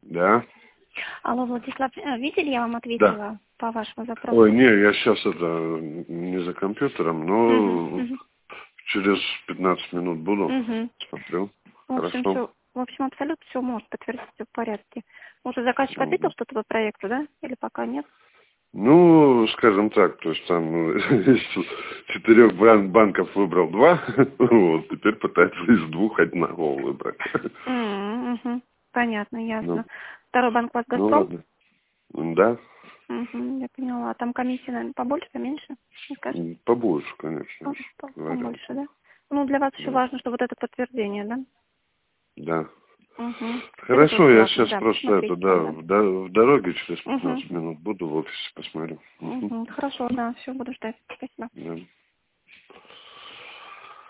Да. Алло, Владислав, видели, я вам Да. ответила по вашему запросу? Ой, не, я сейчас не за компьютером, но через 15 минут буду. Смотрю. Хорошо. В общем, абсолютно все может подтвердить, все в порядке. Может, заказчик ответил что-то по проекту, да? Или пока нет? Ну, скажем так, то есть там из 4 банков выбрал 2, вот, теперь пытается из 2 одного выбрать. Понятно, ясно. Ну, Второй банк у вас ну «Газпром»? ладно. Да. Я поняла. А там комиссия, наверное, побольше, поменьше? Не скажете? Побольше, конечно. Побольше, да? Ну, для вас еще важно, что вот это подтверждение, да? Да. Это Хорошо, тоже я важно, сейчас да, просто посмотрите там, да. в дороге через 15 минут буду в офисе, посмотрю. Хорошо, да, все, буду ждать. Спасибо. Да.